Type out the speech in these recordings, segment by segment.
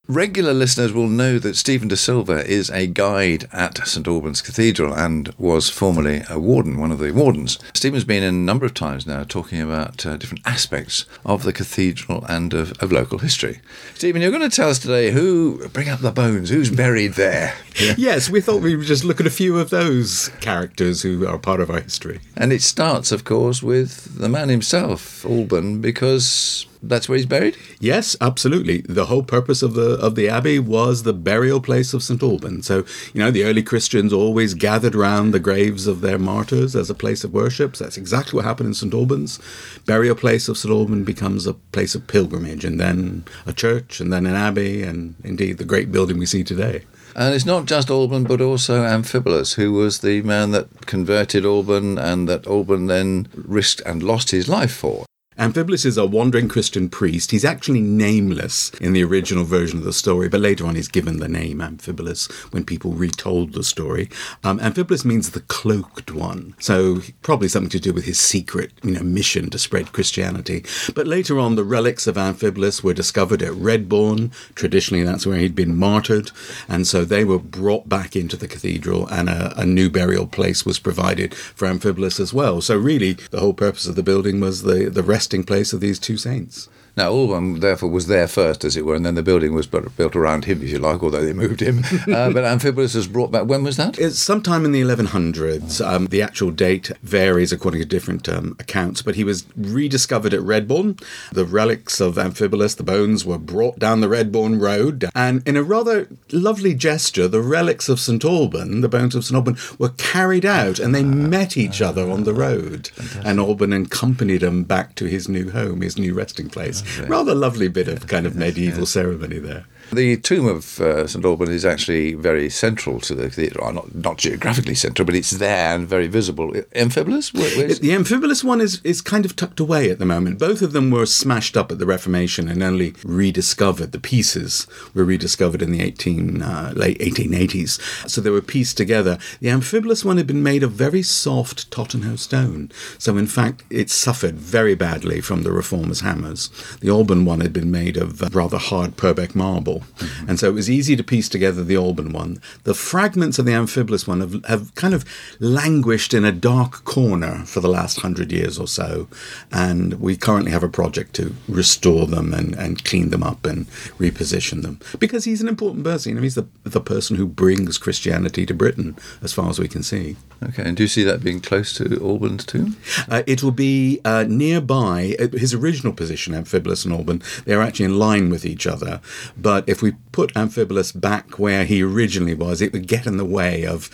Regular listeners will know that Stephen De Silva is a guide at St Albans Cathedral and was formerly a warden, one of the wardens. Stephen's been in a number of times now talking about different aspects of the cathedral and of local history. Stephen, you're going to tell us today bring up the bones, who's buried there. Yes, we thought we would just look at a few of those characters who are part of our history. And it starts, of course, with the man himself, Alban, because that's where he's buried? Yes, absolutely. The whole purpose of the abbey was the burial place of St Alban. So, the early Christians always gathered around the graves of their martyrs as a place of worship. So that's exactly what happened in St Albans. Burial place of St Alban becomes a place of pilgrimage, and then a church, and then an abbey, and indeed the great building we see today. And it's not just Alban, but also Amphibolus, who was the man that converted Alban and that Alban then risked and lost his life for. Amphibolus is a wandering Christian priest. He's actually nameless in the original version of the story, but later on he's given the name Amphibolus when people retold the story. Amphibolus means the cloaked one, so probably something to do with his secret mission to spread Christianity. But later on, the relics of Amphibolus were discovered at Redbourne. Traditionally, that's where he'd been martyred, and so they were brought back into the cathedral, and a new burial place was provided for Amphibolus as well. So really, the whole purpose of the building was the resting place of these two saints. Now, Alban, therefore, was there first, as it were, and then the building was built around him, if you like, although they moved him. But Amphibolus was brought back. When was that? It's sometime in the 1100s. The actual date varies according to different accounts, but he was rediscovered at Redbourne. The relics of Amphibolus, the bones, were brought down the Redbourne Road, and in a rather lovely gesture, the relics of St Alban, the bones of St Alban, were carried out, and they met each other on the road. Fantastic. And Alban accompanied them back to his new home, his new resting place. Rather lovely bit of kind of medieval ceremony there. The tomb of St Alban is actually very central to the cathedral. Not geographically central, but it's there and very visible. Amphibolus? The Amphibolus one is kind of tucked away at the moment. Both of them were smashed up at the Reformation and only rediscovered. The pieces were rediscovered in the late 1880s. So they were pieced together. The Amphibolus one had been made of very soft Tottenham stone. So in fact, it suffered very badly from the Reformers' hammers. The Alban one had been made of rather hard Purbeck marble. And so it was easy to piece together the Alban one. The fragments of the Amphibolus one have kind of languished in a dark corner for the last 100 years or so. And we currently have a project to restore them and clean them up and reposition them. Because he's an important person. He's the person who brings Christianity to Britain, as far as we can see. Okay, and do you see that being close to Alban's tomb? It will be nearby. His original position, Amphibolus and Alban, they're actually in line with each other. But if we put Amphibolus back where he originally was, it would get in the way of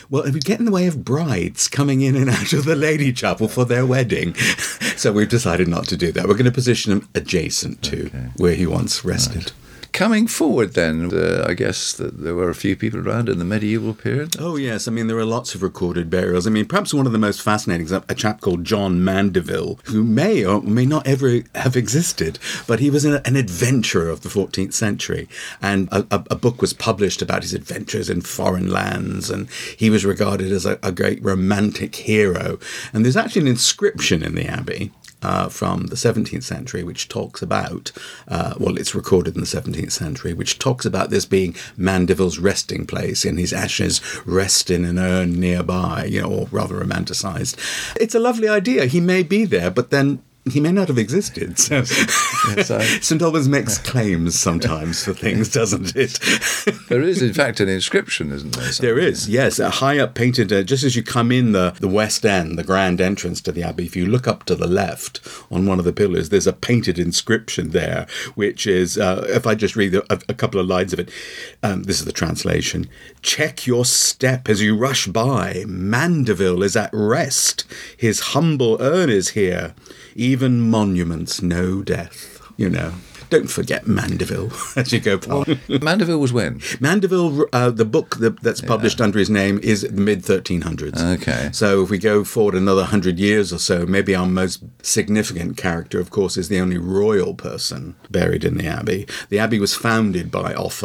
brides coming in and out of the Lady Chapel for their wedding. So we've decided not to do that. We're going to position him adjacent to where he once rested. Right. Coming forward then, I guess that there were a few people around in the medieval period. Oh yes, there are lots of recorded burials. Perhaps one of the most fascinating is a chap called John Mandeville, who may or may not ever have existed, but he was an adventurer of the 14th century, and a book was published about his adventures in foreign lands, and he was regarded as a great romantic hero. And there's actually an inscription in the abbey from the 17th century, which talks about, it's recorded in the 17th century, which talks about this being Mandeville's resting place, and his ashes rest in an urn nearby, or rather romanticized. It's a lovely idea. He may be there, but then he may not have existed. So St Albans makes claims sometimes for things, doesn't it? There is, in fact, an inscription, isn't there? There is, yes. High up painted, just as you come in the West End, the grand entrance to the Abbey, if you look up to the left on one of the pillars, there's a painted inscription there, which is, if I just read a couple of lines of it, this is the translation. Check your step as you rush by. Mandeville is at rest. His humble urn is here. Even monuments know death, Don't forget Mandeville as you go past. Mandeville was when? Mandeville, the book that's published under his name is the mid-1300s. Okay. So if we go forward another 100 years or so, maybe our most significant character, of course, is the only royal person buried in the Abbey. The Abbey was founded by Offa,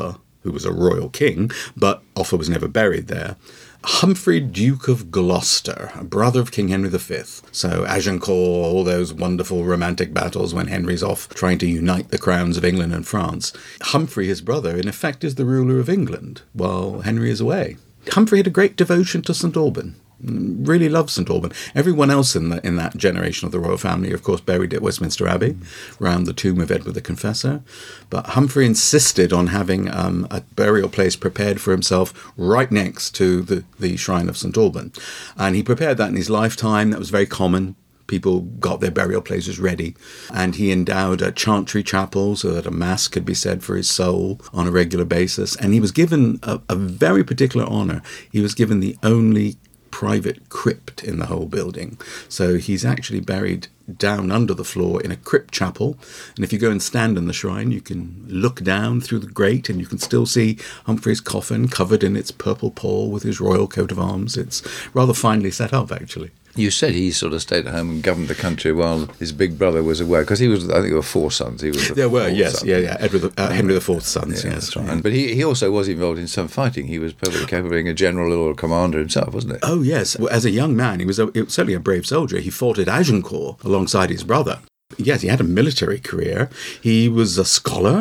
who was a royal king, but Offa was never buried there. Humphrey, Duke of Gloucester, a brother of King Henry V. So Agincourt, all those wonderful romantic battles when Henry's off trying to unite the crowns of England and France. Humphrey, his brother, in effect is the ruler of England while Henry is away. Humphrey had a great devotion to St. Alban. Really loved St. Alban. Everyone else in that generation of the royal family, of course, buried at Westminster Abbey, around the tomb of Edward the Confessor. But Humphrey insisted on having a burial place prepared for himself right next to the shrine of St. Alban. And he prepared that in his lifetime. That was very common. People got their burial places ready. And he endowed a chantry chapel so that a mass could be said for his soul on a regular basis. And he was given a very particular honour. He was given the only private crypt in the whole building. So he's actually buried down under the floor in a crypt chapel. And if you go and stand in the shrine, you can look down through the grate and you can still see Humphrey's coffin covered in its purple pall with his royal coat of arms. It's rather finely set up, actually. You said he sort of stayed at home and governed the country while his big brother was away, because he was, I think there were 4 sons. He was there were, yes, son. Yeah. Henry IV's sons, yes. That's right. But he also was involved in some fighting. He was perfectly capable of being a general or a commander himself, wasn't he? Oh, yes. As a young man, he was certainly a brave soldier. He fought at Agincourt alongside his brother. Yes, he had a military career. He was a scholar.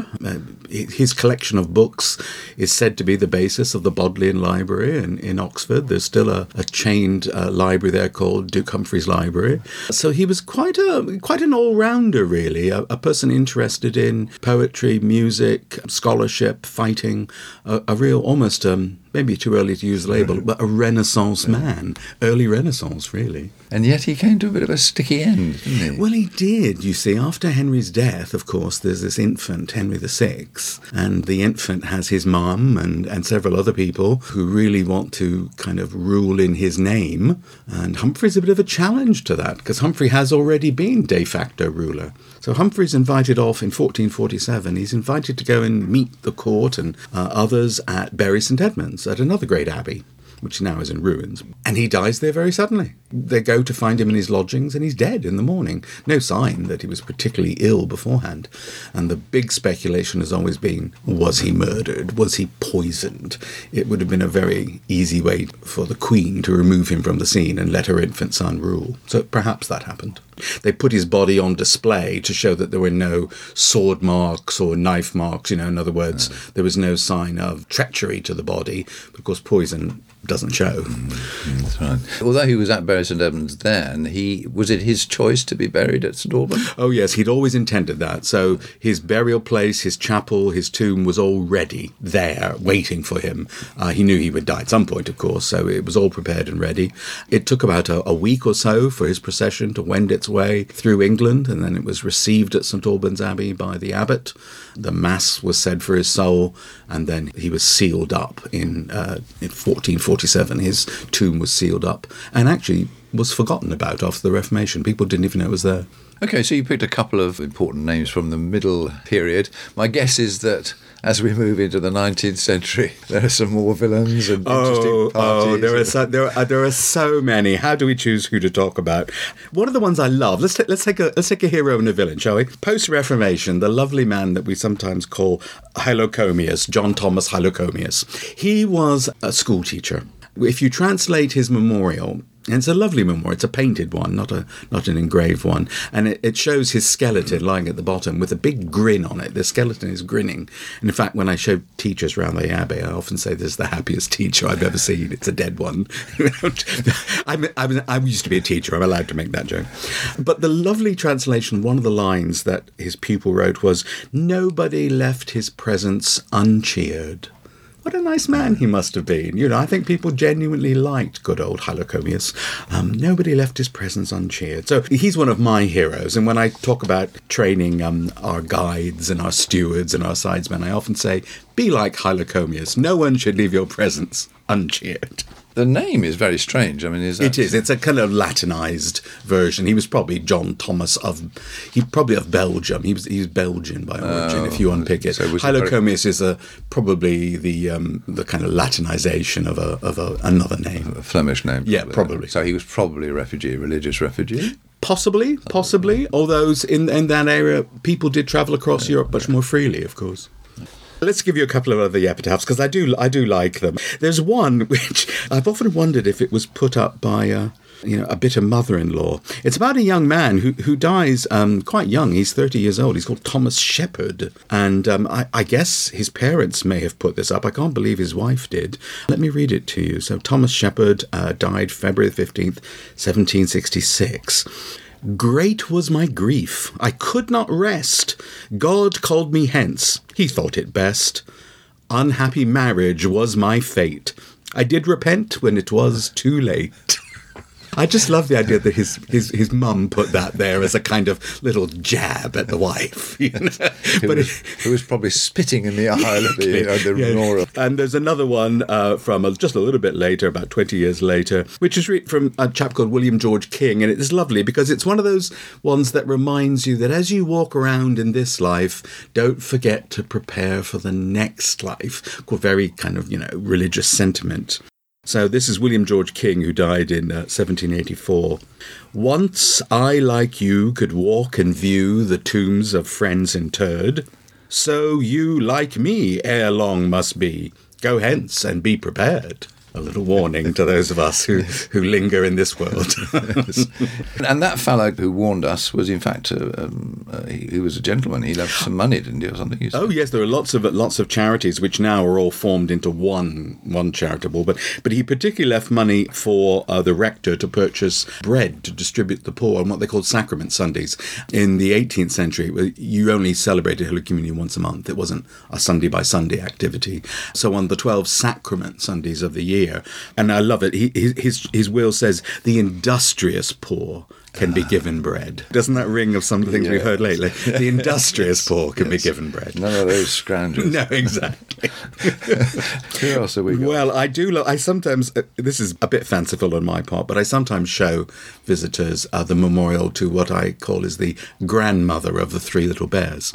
His collection of books is said to be the basis of the Bodleian Library in Oxford. There's still a chained library there called Duke Humphrey's Library. So he was quite an all-rounder, really, a person interested in poetry, music, scholarship, fighting, a real almost... maybe too early to use the label, but a Renaissance man. Early Renaissance, really. And yet he came to a bit of a sticky end, didn't he? Well, he did. You see, after Henry's death, of course, there's this infant, Henry VI, and the infant has his mum and several other people who really want to kind of rule in his name. And Humphrey's a bit of a challenge to that, because Humphrey has already been de facto ruler. So Humphrey's invited off in 1447. He's invited to go and meet the court and others at Bury St. Edmunds, at another great abbey, which now is in ruins. And he dies there very suddenly. They go to find him in his lodgings and he's dead in the morning. No sign that he was particularly ill beforehand. And the big speculation has always been, was he murdered? Was he poisoned? It would have been a very easy way for the Queen to remove him from the scene and let her infant son rule. So perhaps that happened. They put his body on display to show that there were no sword marks or knife marks. In other words, there was no sign of treachery to the body. But of course, poison doesn't show. That's right. Although he was at Bury St. Edmunds then, was it his choice to be buried at St. Alban? Oh, yes, he'd always intended that. So his burial place, his chapel, his tomb was already there, waiting for him. He knew he would die at some point, of course, so it was all prepared and ready. It took about a week or so for his procession to wend its way through England, and then it was received at St. Albans Abbey by the abbot. The mass was said for his soul, and then he was sealed up in 1447. His tomb was sealed up and actually was forgotten about after the Reformation. People didn't even know it was there. Okay, so you picked a couple of important names from the middle period. My guess is that as we move into the 19th century, there are some more villains and interesting parties. There are so many. How do we choose who to talk about? One of the ones I love. Let's take a hero and a villain, shall we? Post-Reformation, the lovely man that we sometimes call Hylocomius, John Thomas Hylocomius. He was a school teacher. If you translate his memorial, and it's a lovely memorial. It's a painted one, not an engraved one. And it shows his skeleton lying at the bottom with a big grin on it. The skeleton is grinning. And in fact, when I show teachers around the abbey, I often say this is the happiest teacher I've ever seen. It's a dead one. I used to be a teacher. I'm allowed to make that joke. But the lovely translation, one of the lines that his pupil wrote was, "Nobody left his presence uncheered." What a nice man he must have been. I think people genuinely liked good old Hylocomius. Nobody left his presence uncheered. So he's one of my heroes. And when I talk about training our guides and our stewards and our sidesmen, I often say, be like Hylocomius. No one should leave your presence uncheered. The name is very strange. I mean, It is. It's a kind of Latinized version. He was probably John Thomas of Belgium. He was Belgian by origin, if you unpick it. So Hylocomius is probably the kind of Latinization of another name. A Flemish name. Yeah, probably. So he was probably a refugee, a religious refugee? Possibly. Although in that area, people did travel across Europe much more freely, of course. Let's give you a couple of other epitaphs, because I do like them. There's one which I've often wondered if it was put up by a bitter mother-in-law. It's about a young man who dies quite young. He's 30 years old. He's called Thomas Shepherd. And I guess his parents may have put this up. I can't believe his wife did. Let me read it to you. So Thomas Shepherd died February 15th, 1766. Great was my grief, I could not rest. God called me hence, he thought it best. Unhappy marriage was my fate. I did repent when it was too late. I just love the idea that his mum put that there as a kind of little jab at the wife. Who was probably spitting in the eye of the Nora. And there's another one from just a little bit later, about 20 years later, which is from a chap called William George King. And it is lovely because it's one of those ones that reminds you that as you walk around in this life, don't forget to prepare for the next life. Very kind of, religious sentiment. So this is William George King, who died in 1784. Once I, like you, could walk and view the tombs of friends interred. So you, like me, ere long must be. Go hence and be prepared. A little warning to those of us who linger in this world. And that fellow who warned us was, in fact, he was a gentleman. He left some money, didn't he, or something? Yes, there are lots of charities which now are all formed into one charitable. But he particularly left money for the rector to purchase bread to distribute to the poor on what they called Sacrament Sundays. In the 18th century, you only celebrated Holy Communion once a month. It wasn't a Sunday by Sunday activity. So on the 12 Sacrament Sundays of the year, and I love it. His will says the industrious poor can be given bread. Doesn't that ring of some of the things we've heard lately? The industrious poor can be given bread. None of those scroungers. No, exactly. Who else have we got? Well, I sometimes, this is a bit fanciful on my part, but I sometimes show visitors the memorial to what I call is the grandmother of the Three Little Bears.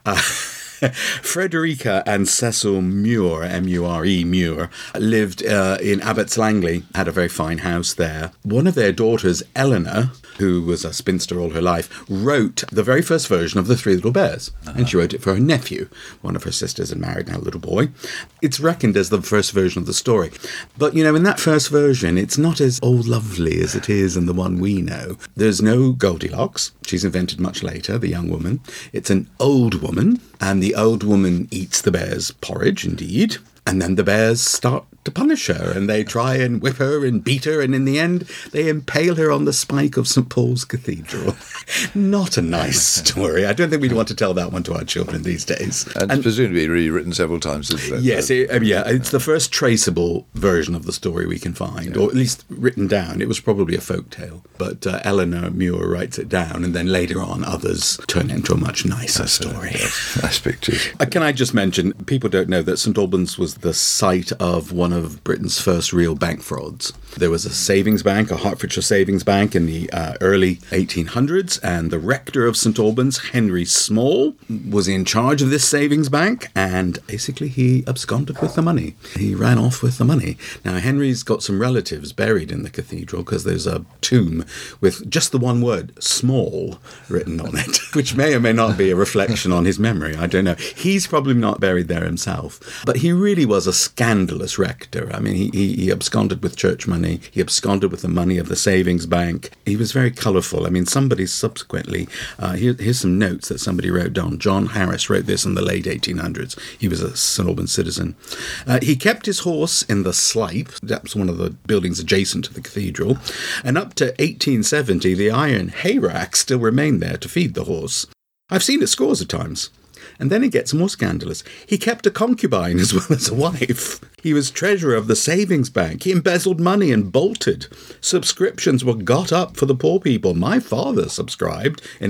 Frederica and Cecil Muir, M-U-R-E, Muir, lived in Abbots Langley, had a very fine house there. One of their daughters, Eleanor, who was a spinster all her life, wrote the very first version of The Three Little Bears. And she wrote it for her nephew. One of her sisters had married now a little boy. It's reckoned as the first version of the story. But, in that first version, it's not as lovely as it is in the one we know. There's no Goldilocks. She's invented much later, the young woman. It's an old woman, and the old woman eats the bear's porridge, indeed. And then the bears start to punish her, and they try and whip her and beat her, and in the end, they impale her on the spike of St. Paul's Cathedral. Not a nice story. I don't think we'd want to tell that one to our children these days. And it's presumably rewritten several times, isn't it? Yes, it's the first traceable version of the story we can find, or at least written down. It was probably a folk tale, but Eleanor Muir writes it down, and then later on, others turn it into a much nicer story. Nice pictures. Can I just mention, people don't know that St. Albans was the site of one of Britain's first real bank frauds. There was a savings bank, a Hertfordshire savings bank in the early 1800s, and the rector of St. Albans, Henry Small, was in charge of this savings bank, and basically he absconded with the money. He ran off with the money. Now, Henry's got some relatives buried in the cathedral because there's a tomb with just the one word, small, written on it, which may or may not be a reflection on his memory. I don't know. He's probably not buried there himself, but he really was a scandalous rector. I mean, he absconded with church money. He absconded with the money of the savings bank. He was very colourful. I mean, somebody subsequently, here's some notes that somebody wrote down. John Harris wrote this in the late 1800s. He was a St. Albans citizen. He kept his horse in the Slipe. That's one of the buildings adjacent to the cathedral. And up to 1870, the iron hay rack still remained there to feed the horse. I've seen it scores of times. And then it gets more scandalous. He kept a concubine as well as a wife. He was treasurer of the savings bank. He embezzled money and bolted. Subscriptions were got up for the poor people. My father subscribed in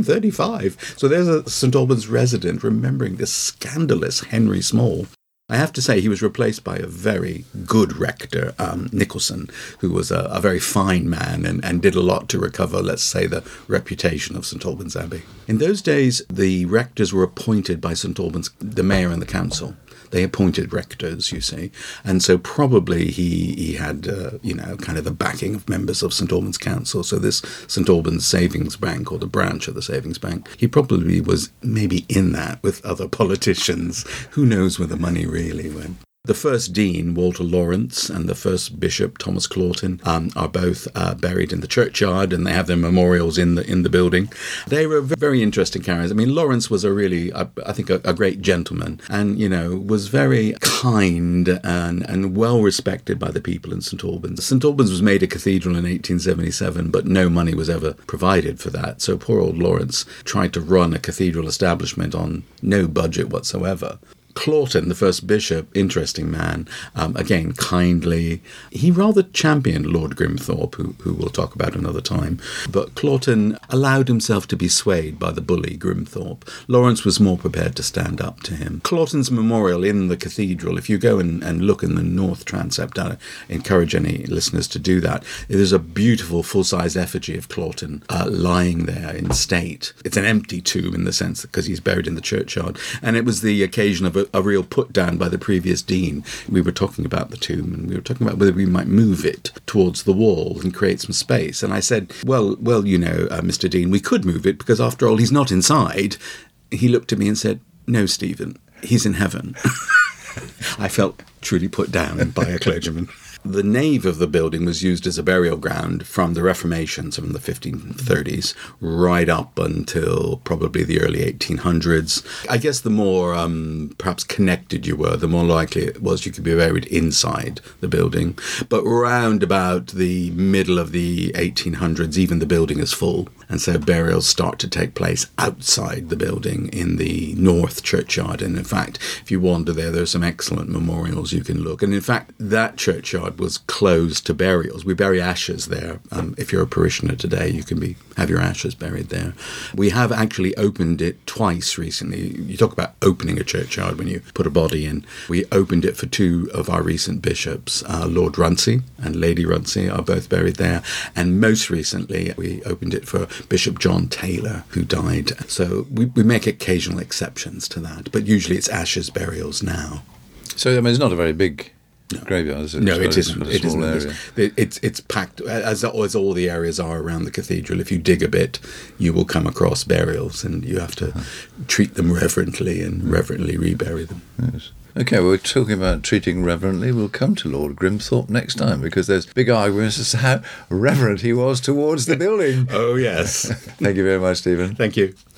1835. So there's a St. Albans resident remembering this scandalous Henry Small. I have to say he was replaced by a very good rector, Nicholson, who was a very fine man and did a lot to recover, let's say, the reputation of St. Albans Abbey. In those days, the rectors were appointed by St. Albans, the mayor and the council. They appointed rectors, you see. And so probably he had, kind of the backing of members of St Albans Council. So this St Albans Savings Bank, or the branch of the Savings Bank, he probably was maybe in that with other politicians. Who knows where the money really went. The first dean, Walter Lawrence, and the first bishop, Thomas Claughton, are both buried in the churchyard, and they have their memorials in the building. They were very interesting characters. I mean, Lawrence was a really, I think, a great gentleman, and, was very kind and well respected by the people in St Albans. St Albans was made a cathedral in 1877, but no money was ever provided for that. So poor old Lawrence tried to run a cathedral establishment on no budget whatsoever. Claughton, the first bishop, interesting man, again, kindly. He rather championed Lord Grimthorpe, who we'll talk about another time. But Claughton allowed himself to be swayed by the bully Grimthorpe. Lawrence was more prepared to stand up to him. Claughton's memorial in the cathedral, if you go and look in the north transept, I encourage any listeners to do that. There's a beautiful full-size effigy of Claughton lying there in state. It's an empty tomb in the sense because he's buried in the churchyard. And it was the occasion of a real put down by the previous dean. We were talking about the tomb, and we were talking about whether we might move it towards the wall and create some space. And I said, well, Mr. Dean, we could move it because after all, he's not inside. He looked at me and said, no, Stephen, he's in heaven. I felt truly put down by a clergyman. The nave of the building was used as a burial ground from the Reformation, so from the 1530s, right up until probably the early 1800s. I guess the more perhaps connected you were, the more likely it was you could be buried inside the building. But round about the middle of the 1800s, even the building is full. And so burials start to take place outside the building in the North Churchyard. And in fact, if you wander there are some excellent memorials you can look. And in fact, that churchyard was closed to burials. We bury ashes there. If you're a parishioner today, you can have your ashes buried there. We have actually opened it twice recently. You talk about opening a churchyard when you put a body in. We opened it for two of our recent bishops. Lord Runcie and Lady Runcie are both buried there. And most recently, we opened it for Bishop John Taylor, who died. So we make occasional exceptions to that, but usually it's ashes burials now. So, it's not a very big graveyard, is it? No, it isn't. It isn't. It's packed, as all the areas are around the cathedral. If you dig a bit, you will come across burials, and you have to treat them reverently and reverently rebury them. Yes. Okay, well, we're talking about treating reverently. We'll come to Lord Grimthorpe next time, because there's big arguments as to how reverent he was towards the building. Oh, yes. Thank you very much, Stephen. Thank you.